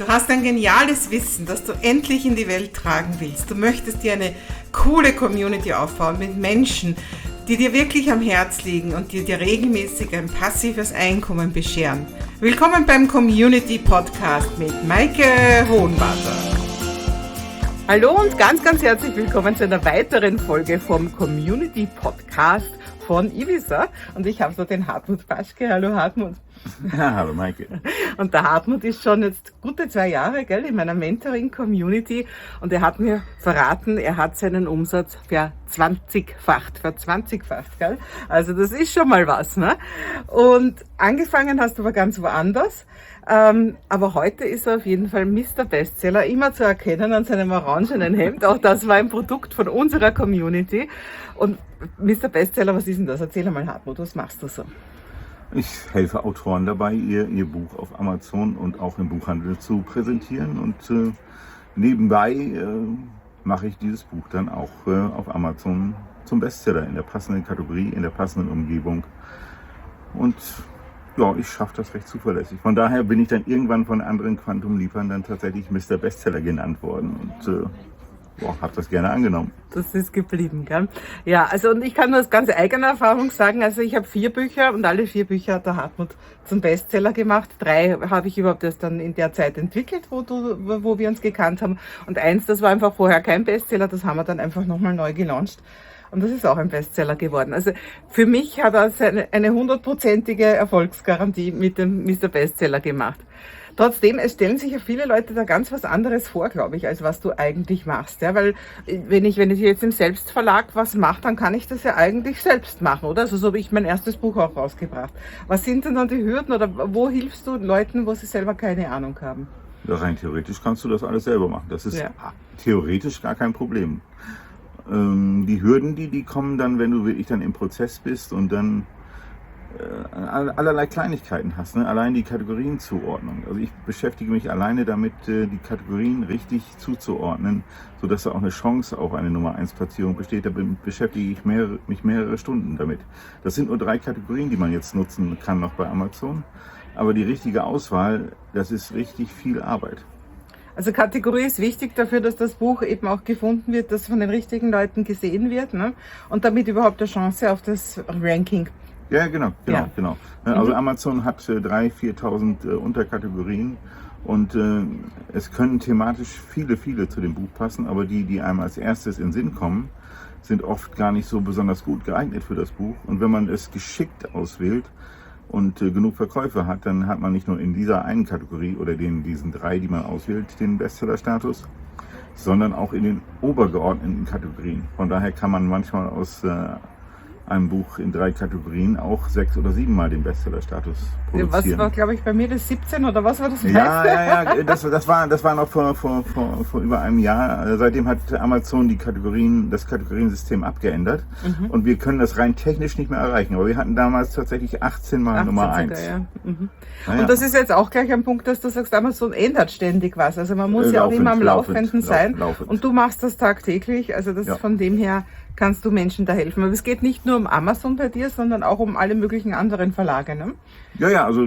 Du hast ein geniales Wissen, das du endlich in die Welt tragen willst. Du möchtest dir eine coole Community aufbauen mit Menschen, die dir wirklich am Herz liegen und die dir regelmäßig ein passives Einkommen bescheren. Willkommen beim Community Podcast mit Maike Hohenwarter. Hallo und ganz herzlich willkommen zu einer weiteren Folge vom Community Podcast von Ibiza. Und ich habe so den Hartmut Paschke. Hallo Hartmut. Ja, hallo Maike. Und der Hartmut ist schon jetzt gute 2 Jahre, gell, in meiner Mentoring-Community, und er hat mir verraten, er hat seinen Umsatz verzwanzigfacht, gell? Also das ist schon mal was, ne? Und angefangen hast du aber ganz woanders, aber heute ist er auf jeden Fall Mr. Bestseller, immer zu erkennen an seinem orangenen Hemd. Auch das war ein Produkt von unserer Community. Und Mr. Bestseller, was ist denn das? Erzähl einmal, Hartmut, was machst du so? Ich helfe Autoren dabei, ihr Buch auf Amazon und auch im Buchhandel zu präsentieren. Und nebenbei mache ich dieses Buch dann auch auf Amazon zum Bestseller in der passenden Kategorie, in der passenden Umgebung. Und ja, ich schaffe das recht zuverlässig. Von daher bin ich dann irgendwann von anderen Quantum-Liefern dann tatsächlich Mr. Bestseller genannt worden. Und habe das gerne angenommen. Das ist geblieben, gell? Ja, also und ich kann nur aus ganz eigener Erfahrung sagen, also ich habe 4 Bücher und alle 4 Bücher hat der Hartmut zum Bestseller gemacht. 3 habe ich überhaupt erst dann in der Zeit entwickelt, wo wir uns gekannt haben. Und 1, das war einfach vorher kein Bestseller, das haben wir dann einfach nochmal neu gelauncht. Und das ist auch ein Bestseller geworden. Also für mich hat er eine 100%ige Erfolgsgarantie mit dem Mr. Bestseller gemacht. Trotzdem, es stellen sich ja viele Leute da ganz was anderes vor, glaube ich, als was du eigentlich machst. Ja? Weil wenn ich jetzt im Selbstverlag was mache, dann kann ich das ja eigentlich selbst machen, oder? Also so habe ich mein erstes Buch auch rausgebracht. Was sind denn dann die Hürden oder wo hilfst du Leuten, wo sie selber keine Ahnung haben? Ja, rein theoretisch kannst du das alles selber machen. Das ist theoretisch gar kein Problem. Die Hürden, die kommen dann, wenn du wirklich dann im Prozess bist und dann allerlei Kleinigkeiten hast, ne? Allein die Kategorienzuordnung. Also ich beschäftige mich alleine damit, die Kategorien richtig zuzuordnen, sodass da auch eine Chance auf eine Nummer 1 Platzierung besteht. Da beschäftige ich mich mehrere Stunden damit. Das sind nur 3 Kategorien, die man jetzt nutzen kann noch bei Amazon. Aber die richtige Auswahl, das ist richtig viel Arbeit. Also Kategorie ist wichtig dafür, dass das Buch eben auch gefunden wird, dass von den richtigen Leuten gesehen wird, ne? Und damit überhaupt eine Chance auf das Ranking. Ja, genau. Also Amazon hat 3.000, 4.000 Unterkategorien und es können thematisch viele zu dem Buch passen, aber die einem als erstes in den Sinn kommen, sind oft gar nicht so besonders gut geeignet für das Buch. Und wenn man es geschickt auswählt und genug Verkäufe hat, dann hat man nicht nur in dieser einen Kategorie oder diesen 3, die man auswählt, den Bestseller-Status, sondern auch in den obergeordneten Kategorien. Von daher kann man manchmal aus einem Buch in 3 Kategorien auch 6 oder 7 Mal den Bestseller-Status produzieren. Was war, glaube ich, bei mir das 17 oder was war das? Ja, das war noch vor über einem Jahr. Seitdem hat Amazon das Kategoriensystem abgeändert und wir können das rein technisch nicht mehr erreichen. Aber wir hatten damals tatsächlich 18 Mal Nummer 1. Ja. Und das ist jetzt auch gleich ein Punkt, dass du sagst, Amazon ändert ständig was. Also man muss ja auch immer am Laufenden sein. Und du machst das tagtäglich. Also das von dem her kannst du Menschen da helfen. Aber es geht nicht nur um Amazon bei dir, sondern auch um alle möglichen anderen Verlage, ne? Ja, also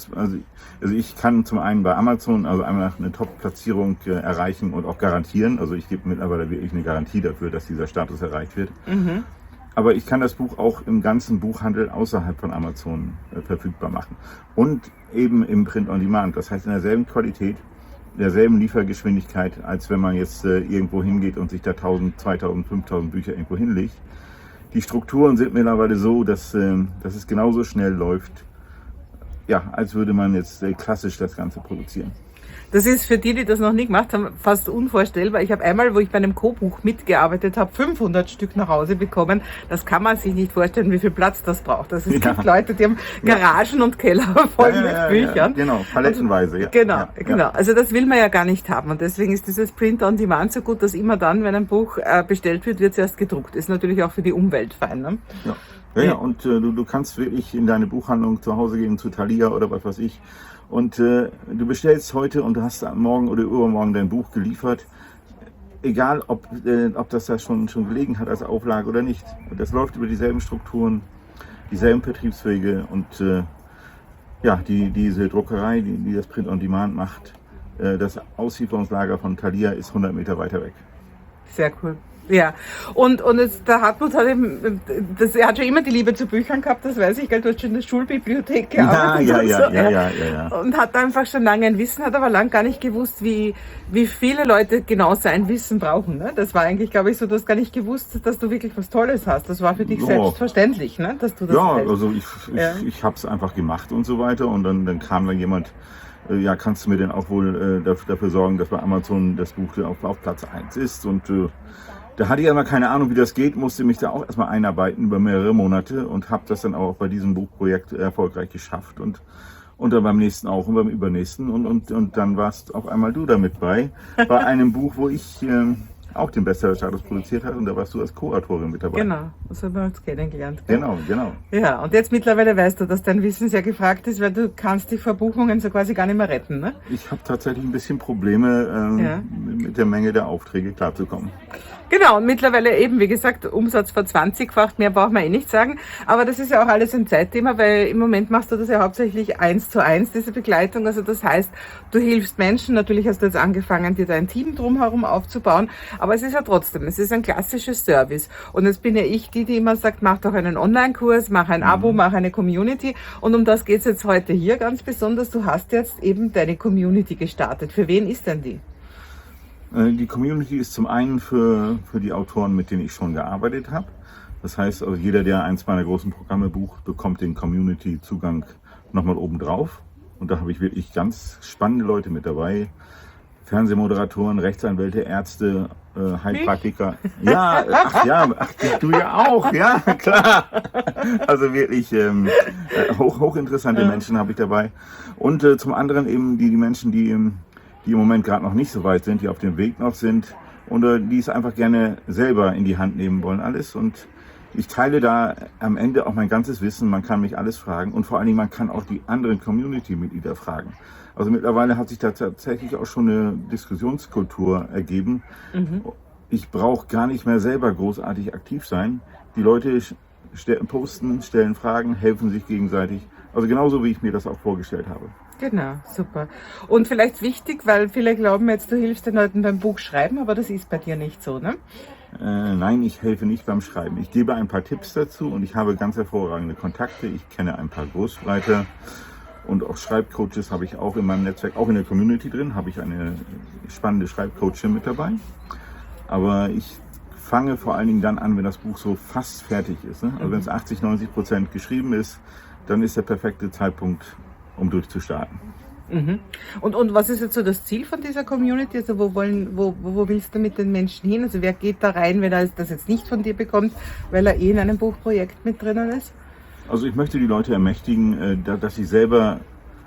ich kann zum einen bei Amazon also einmal eine Top-Platzierung erreichen und auch garantieren. Also ich gebe mittlerweile wirklich eine Garantie dafür, dass dieser Status erreicht wird. Aber ich kann das Buch auch im ganzen Buchhandel außerhalb von Amazon verfügbar machen. Und eben im Print on Demand. Das heißt in derselben Qualität, derselben Liefergeschwindigkeit, als wenn man jetzt irgendwo hingeht und sich da 1.000, 2.000, 5.000 Bücher irgendwo hinlegt. Die Strukturen sind mittlerweile so, dass es genauso schnell läuft, ja, als würde man jetzt klassisch das Ganze produzieren. Das ist für die das noch nie gemacht haben, fast unvorstellbar. Ich habe einmal, wo ich bei einem Co-Buch mitgearbeitet habe, 500 Stück nach Hause bekommen. Das kann man sich nicht vorstellen, wie viel Platz das braucht. Also es gibt Leute, die haben Garagen und Keller voll mit Büchern. Genau, palettenweise. Genau. Also das will man ja gar nicht haben. Und deswegen ist dieses Print on Demand so gut, dass immer dann, wenn ein Buch bestellt wird, wird es erst gedruckt. Ist natürlich auch für die Umwelt fein, ne? Ja, und du kannst wirklich in deine Buchhandlung zu Hause gehen, zu Thalia oder was weiß ich. Und du bestellst heute und du hast morgen oder übermorgen dein Buch geliefert. Egal, ob das da schon gelegen hat als Auflage oder nicht. Das läuft über dieselben Strukturen, dieselben Vertriebswege und diese Druckerei, die das Print on Demand macht, das Auslieferungslager von Thalia ist 100 Meter weiter weg. Sehr cool. Ja, und jetzt, der Hartmut hat eben, er hat schon immer die Liebe zu Büchern gehabt, das weiß ich, gell, du hast schon in der Schulbibliothek gearbeitet. Ja. Und hat einfach schon lange ein Wissen, hat aber lang gar nicht gewusst, wie viele Leute genau sein Wissen brauchen. Ne? Das war eigentlich, glaube ich, so, du hast gar nicht gewusst, dass du wirklich was Tolles hast. Das war für dich selbstverständlich, ne? Dass du das hältst. Also ich habe es einfach gemacht und so weiter und dann kam dann jemand, ja, kannst du mir denn auch wohl dafür sorgen, dass bei Amazon das Buch auf Platz 1 ist und da hatte ich aber keine Ahnung, wie das geht, musste mich da auch erstmal einarbeiten über mehrere Monate und habe das dann auch bei diesem Buchprojekt erfolgreich geschafft und dann beim nächsten auch und beim übernächsten und dann warst auf einmal du damit bei einem Buch, wo ich auch den Bestsellerstatus produziert habe und da warst du als Co-Autorin mit dabei. Genau, das haben wir uns kennengelernt. Gell? Genau. Ja, und jetzt mittlerweile weißt du, dass dein Wissen sehr gefragt ist, weil du kannst dich vor Buchungen so quasi gar nicht mehr retten, ne? Ich habe tatsächlich ein bisschen Probleme, mit der Menge der Aufträge klarzukommen. Genau, und mittlerweile eben, wie gesagt, Umsatz ver-20-facht, mehr braucht man eh nicht sagen. Aber das ist ja auch alles ein Zeitthema, weil im Moment machst du das ja hauptsächlich 1:1, diese Begleitung. Also das heißt, du hilfst Menschen, natürlich hast du jetzt angefangen, dir dein Team drumherum aufzubauen, aber es ist ja trotzdem, es ist ein klassisches Service. Und jetzt bin ja ich die immer sagt, mach doch einen Online-Kurs, mach ein Abo, mach eine Community. Und um das geht's jetzt heute hier ganz besonders. Du hast jetzt eben deine Community gestartet. Für wen ist denn die? Die Community ist zum einen für die Autoren, mit denen ich schon gearbeitet habe. Das heißt, also jeder, der eins meiner großen Programme bucht, bekommt den Community-Zugang nochmal obendrauf. Und da habe ich wirklich ganz spannende Leute mit dabei. Fernsehmoderatoren, Rechtsanwälte, Ärzte, Heilpraktiker. Ja, du ja auch, ja, klar. Also wirklich hochinteressante Menschen habe ich dabei. Und zum anderen eben die Menschen, die im Moment gerade noch nicht so weit sind, die auf dem Weg noch sind und die es einfach gerne selber in die Hand nehmen wollen alles. Und ich teile da am Ende auch mein ganzes Wissen, man kann mich alles fragen und vor allen Dingen, man kann auch die anderen Community-Mitglieder fragen. Also mittlerweile hat sich da tatsächlich auch schon eine Diskussionskultur ergeben. Ich brauche gar nicht mehr selber großartig aktiv sein. Die Leute posten, stellen Fragen, helfen sich gegenseitig. Also genauso, wie ich mir das auch vorgestellt habe. Genau, super. Und vielleicht wichtig, weil viele glauben jetzt, du hilfst den Leuten beim Buchschreiben, aber das ist bei dir nicht so, ne? Nein, ich helfe nicht beim Schreiben. Ich gebe ein paar Tipps dazu und ich habe ganz hervorragende Kontakte. Ich kenne ein paar Ghostwriter und auch Schreibcoaches habe ich auch in meinem Netzwerk, auch in der Community drin, habe ich eine spannende Schreibcoachin mit dabei. Aber ich fange vor allen Dingen dann an, wenn das Buch so fast fertig ist. Ne? Also wenn es 80-90% geschrieben ist, dann ist der perfekte Zeitpunkt, um durchzustarten. Und was ist jetzt so das Ziel von dieser Community? Also wo willst du mit den Menschen hin? Also wer geht da rein, wenn er das jetzt nicht von dir bekommt, weil er in einem Buchprojekt mit drinnen ist? Also ich möchte die Leute ermächtigen, dass sie selber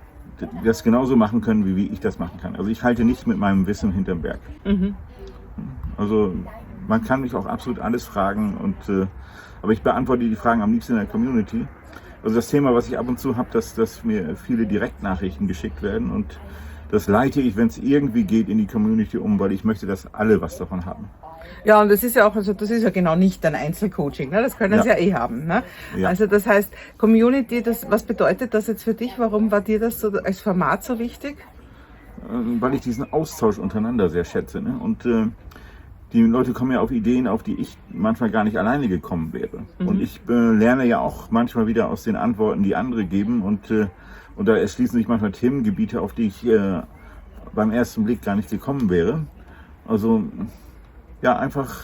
das genauso machen können, wie ich das machen kann. Also ich halte nicht mit meinem Wissen hinterm Berg. Also man kann mich auch absolut alles fragen, aber ich beantworte die Fragen am liebsten in der Community. Also das Thema, was ich ab und zu habe, dass mir viele Direktnachrichten geschickt werden und das leite ich, wenn es irgendwie geht, in die Community um, weil ich möchte, dass alle was davon haben. Ja, und das ist ja auch, also das ist ja genau nicht ein Einzelcoaching, ne? Das können sie ja eh haben. Ne? Ja. Also das heißt, Community, was bedeutet das jetzt für dich? Warum war dir das so als Format so wichtig? Weil ich diesen Austausch untereinander sehr schätze. Ne? Und die Leute kommen ja auf Ideen, auf die ich manchmal gar nicht alleine gekommen wäre. Und ich lerne ja auch manchmal wieder aus den Antworten, die andere geben. Und da erschließen sich manchmal Themengebiete, auf die ich beim ersten Blick gar nicht gekommen wäre. Also ja, einfach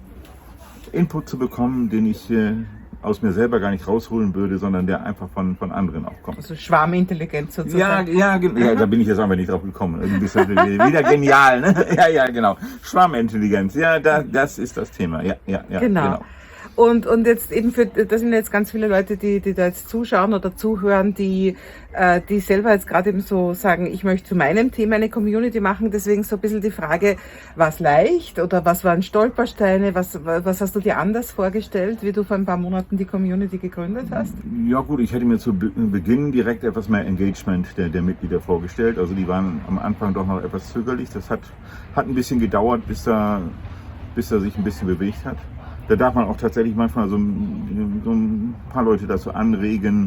Input zu bekommen, den ich aus mir selber gar nicht rausholen würde, sondern der einfach von anderen auch kommt. Also Schwarmintelligenz sozusagen. Ja, da bin ich jetzt einfach nicht drauf gekommen. Irgendwie bist du wieder genial, ne? Ja, genau. Schwarmintelligenz, ja, das ist das Thema. Ja, genau. Und jetzt eben das sind jetzt ganz viele Leute, die da jetzt zuschauen oder zuhören, die selber jetzt gerade eben so sagen, ich möchte zu meinem Thema eine Community machen. Deswegen so ein bisschen die Frage, war es leicht oder was waren Stolpersteine? Was hast du dir anders vorgestellt, wie du vor ein paar Monaten die Community gegründet hast? Ja gut, ich hätte mir zu Beginn direkt etwas mehr Engagement der Mitglieder vorgestellt. Also die waren am Anfang doch noch etwas zögerlich. Das hat ein bisschen gedauert, bis er sich ein bisschen bewegt hat. Da darf man auch tatsächlich manchmal so ein paar Leute dazu anregen,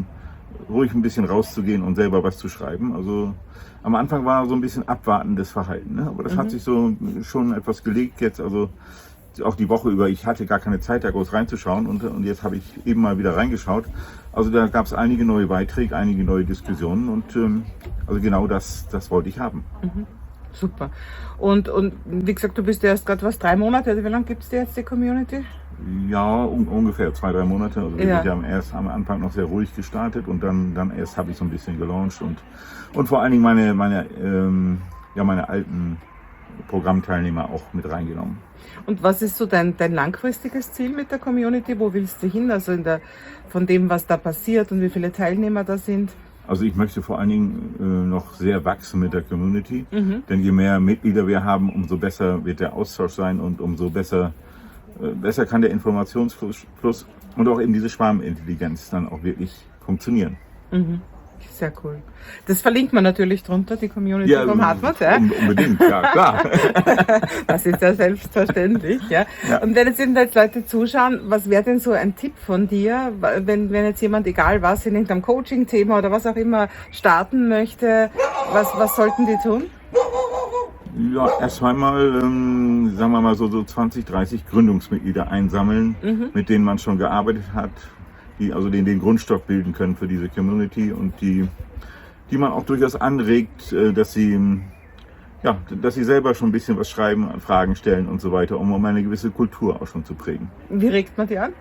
ruhig ein bisschen rauszugehen und selber was zu schreiben. Also am Anfang war so ein bisschen abwartendes Verhalten, ne? Aber das hat sich so schon etwas gelegt jetzt, also auch die Woche über. Ich hatte gar keine Zeit, da groß reinzuschauen und jetzt habe ich eben mal wieder reingeschaut. Also da gab es einige neue Beiträge, einige neue Diskussionen und also genau das wollte ich haben. Super. Und wie gesagt, du bist ja erst gerade 3 Monate, also wie lange gibt es dir jetzt die Community? Ja, ungefähr 2, 3 Monate. Also wir Ja. haben erst am Anfang noch sehr ruhig gestartet und dann erst habe ich so ein bisschen gelauncht und vor allen Dingen meine alten Programmteilnehmer auch mit reingenommen. Und was ist so dein langfristiges Ziel mit der Community? Wo willst du hin? Also von dem, was da passiert und wie viele Teilnehmer da sind? Also ich möchte vor allen Dingen noch sehr wachsen mit der Community, denn je mehr Mitglieder wir haben, umso besser wird der Austausch sein und umso besser kann der Informationsfluss und auch eben diese Schwarmintelligenz dann auch wirklich funktionieren. Sehr cool. Das verlinkt man natürlich drunter, die Community vom Hartmut. Ja? Unbedingt, ja klar. Das ist ja selbstverständlich. Ja? Und wenn jetzt Leute zuschauen, was wäre denn so ein Tipp von dir, wenn jetzt jemand, egal was, in irgendeinem Coaching-Thema oder was auch immer starten möchte, was sollten die tun? Ja, erst einmal, sagen wir mal so 20, 30 Gründungsmitglieder einsammeln, mit denen man schon gearbeitet hat, die also den Grundstock bilden können für diese Community und die man auch durchaus anregt, dass sie selber schon ein bisschen was schreiben, Fragen stellen und so weiter, um eine gewisse Kultur auch schon zu prägen. Wie regt man die an?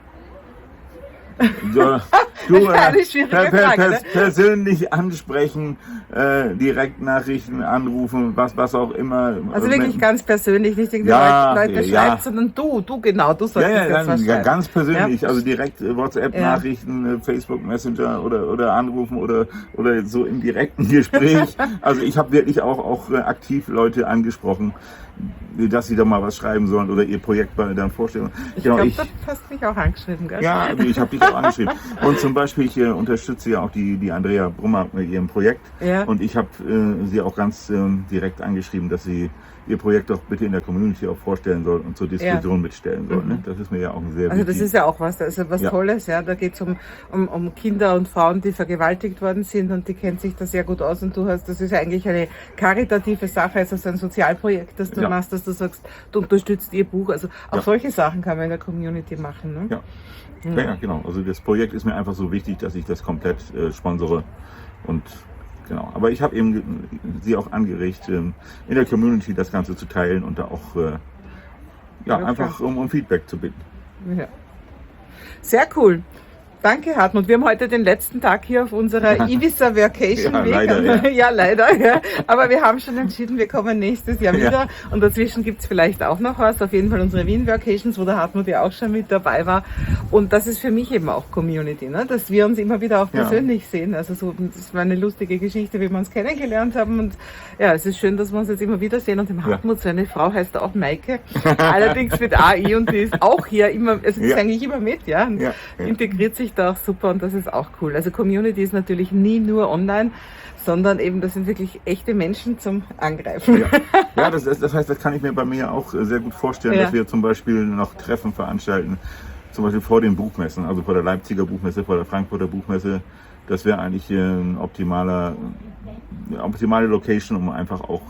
Ja, Eine schwierige Frage, ne? persönlich ansprechen, Direktnachrichten anrufen, was auch immer. Also wirklich ganz persönlich, nicht irgendwie Leute schreibt, sondern du sollst jetzt was schreiben. Ganz persönlich, Ja. also direkt WhatsApp-Nachrichten, Facebook Messenger oder anrufen oder so im direkten Gespräch. Also ich habe wirklich auch aktiv Leute angesprochen, dass sie da mal was schreiben sollen oder ihr Projekt dann vorstellen. Ich glaube, du hast mich auch angeschrieben, gell? Ja, ich habe dich auch angeschrieben. Und zum Beispiel, ich unterstütze ja auch die Andrea Brummer mit ihrem Projekt. Ja. Und ich habe sie auch ganz direkt angeschrieben, dass sie ihr Projekt doch bitte in der Community auch vorstellen soll und zur Diskussion mitstellen soll. Ne? Das ist mir ja auch ein sehr Also das wichtig. ist ja auch was Tolles, ja. Da geht es um Kinder und Frauen, die vergewaltigt worden sind und die kennt sich da sehr gut aus und das ist ja eigentlich eine karitative Sache, also so ein Sozialprojekt, das du machst, dass du sagst, du unterstützt ihr Buch. Also auch solche Sachen kann man in der Community machen. Ne? Ja, genau. Also das Projekt ist mir einfach so wichtig, dass ich das komplett sponsere und genau. Aber ich habe eben sie auch angeregt, in der Community das Ganze zu teilen und da auch einfach um Feedback zu bitten. Ja. Sehr cool. Danke, Hartmut. Wir haben heute den letzten Tag hier auf unserer Ibiza Vacation Week. Leider. Ja. Aber wir haben schon entschieden, wir kommen nächstes Jahr wieder. Und dazwischen gibt es vielleicht auch noch was. Auf jeden Fall unsere Wien Vacations, wo der Hartmut ja auch schon mit dabei war. Und das ist für mich eben auch Community, ne? Dass wir uns immer wieder auch persönlich sehen. Also das war eine lustige Geschichte, wie wir uns kennengelernt haben. Und ja, es ist schön, dass wir uns jetzt immer wieder sehen. Und dem Hartmut, seine Frau heißt auch Maike. Allerdings mit AI und die ist auch hier immer, also die ist eigentlich immer mit, und integriert sich da auch super und das ist auch cool. Also Community ist natürlich nie nur online, sondern eben, das sind wirklich echte Menschen zum Angreifen. Ja, das heißt, das kann ich mir bei mir auch sehr gut vorstellen, dass wir zum Beispiel noch Treffen veranstalten, zum Beispiel vor den Buchmessen, also vor der Leipziger Buchmesse, vor der Frankfurter Buchmesse. Das wäre eigentlich eine optimale Location, um einfach auch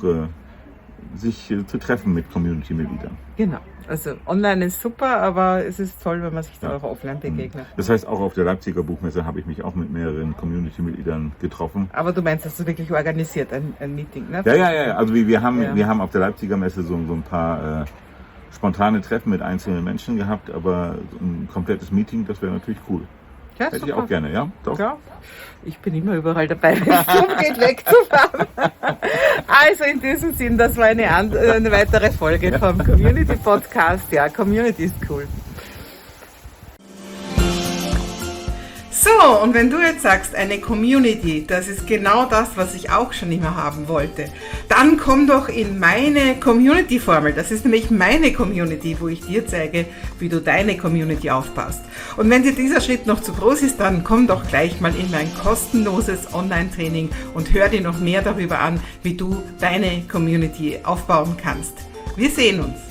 sich zu treffen mit Community-Mitgliedern. Genau. Also online ist super, aber es ist toll, wenn man sich da auch offline begegnet. Das heißt, auch auf der Leipziger Buchmesse habe ich mich auch mit mehreren Community-Mitgliedern getroffen. Aber du meinst, dass du wirklich organisiert ein Meeting, ne? Ja. Also wir haben auf der Leipziger Messe so ein paar spontane Treffen mit einzelnen Menschen gehabt, aber ein komplettes Meeting, das wäre natürlich cool. Ja, hätte ich auch gerne, ja? Doch. Ja, ich bin immer überall dabei, wenn es darum geht, wegzufahren. Also in diesem Sinn, das war eine weitere Folge vom Community Podcast. Ja, Community ist cool. So, und wenn du jetzt sagst, eine Community, das ist genau das, was ich auch schon immer haben wollte, dann komm doch in meine Community-Formel. Das ist nämlich meine Community, wo ich dir zeige, wie du deine Community aufbaust. Und wenn dir dieser Schritt noch zu groß ist, dann komm doch gleich mal in mein kostenloses Online-Training und hör dir noch mehr darüber an, wie du deine Community aufbauen kannst. Wir sehen uns.